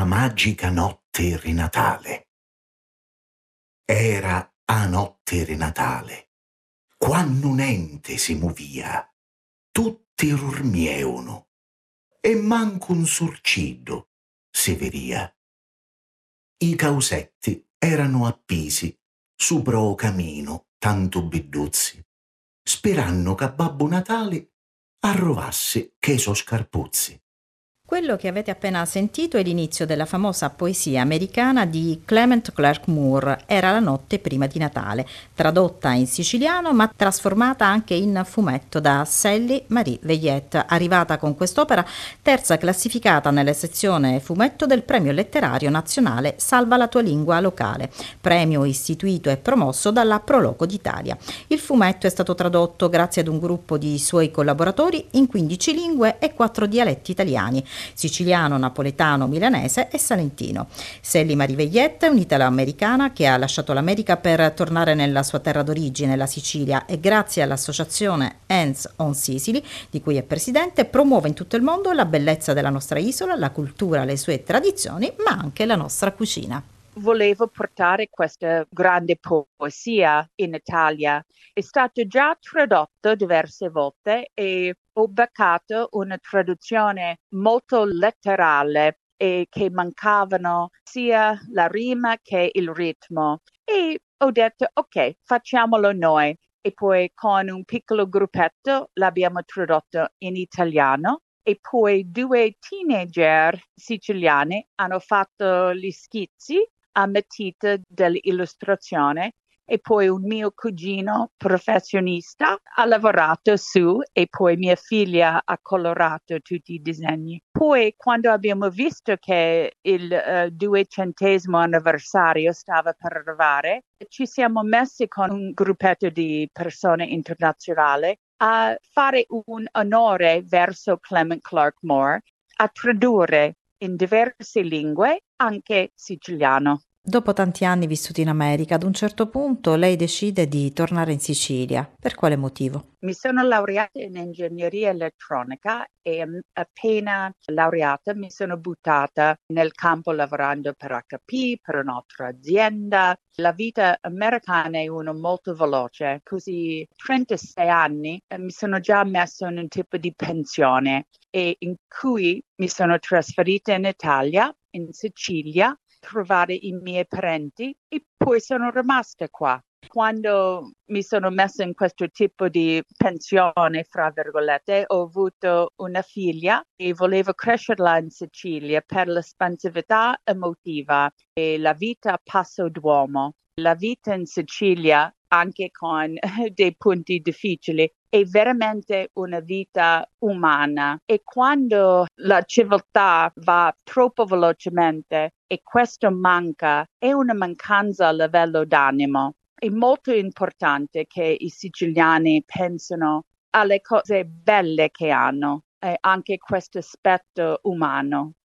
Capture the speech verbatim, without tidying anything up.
magica notte rinatale. Era a notte rinatale, quando un ente si movia, tutti dormievano, e manco un surciddo si veria. I causetti erano appisi sopra o camino tanto bidduzzi, sperando che Babbo Natale arrovasse che so scarpuzzi. Quello che avete appena sentito è l'inizio della famosa poesia americana di Clement Clarke Moore, Era la notte prima di Natale, tradotta in siciliano ma trasformata anche in fumetto da Sally Marie Veillet, arrivata con quest'opera terza classificata nella sezione fumetto del Premio Letterario Nazionale Salva la tua lingua locale, premio istituito e promosso dalla Proloco d'Italia. Il fumetto è stato tradotto grazie ad un gruppo di suoi collaboratori in quindici lingue e quattro dialetti italiani: siciliano, napoletano, milanese e salentino. Sally Marie Veillet è un'italo-americana che ha lasciato l'America per tornare nella sua terra d'origine, la Sicilia, e grazie all'associazione Hands on Sicily, di cui è presidente, promuove in tutto il mondo la bellezza della nostra isola, la cultura, le sue tradizioni, ma anche la nostra cucina. Volevo portare questa grande poesia in Italia. È stato già tradotto diverse volte e ho beccato una traduzione molto letterale e che mancavano sia la rima che il ritmo. E ho detto, ok, facciamolo noi. E poi con un piccolo gruppetto l'abbiamo tradotto in italiano. E poi due teenager siciliani hanno fatto gli schizzi a matita dell'illustrazione e poi un mio cugino professionista ha lavorato su e poi mia figlia ha colorato tutti i disegni. Poi quando abbiamo visto che il uh, duecentesimo anniversario stava per arrivare, ci siamo messi con un gruppetto di persone internazionali a fare un onore verso Clement Clarke Moore, a tradurre in diverse lingue, anche siciliano. Dopo tanti anni vissuti in America, ad un certo punto lei decide di tornare in Sicilia. Per quale motivo? Mi sono laureata in ingegneria elettronica e appena laureata mi sono buttata nel campo lavorando per acca pi, per un'altra azienda. La vita americana è una molto veloce, così trentasei anni eh, mi sono già messa in un tipo di pensione e in cui mi sono trasferita in Italia, in Sicilia, trovare i miei parenti e poi sono rimasta qua. Quando mi sono messa in questo tipo di pensione, fra virgolette, ho avuto una figlia e volevo crescerla in Sicilia per l'espansività emotiva e la vita a passo d'uomo. La vita in Sicilia, anche con dei punti difficili, è veramente una vita umana e quando la civiltà va troppo velocemente e questo manca, è una mancanza a livello d'animo. È molto importante che i siciliani pensino alle cose belle che hanno e anche questo aspetto umano.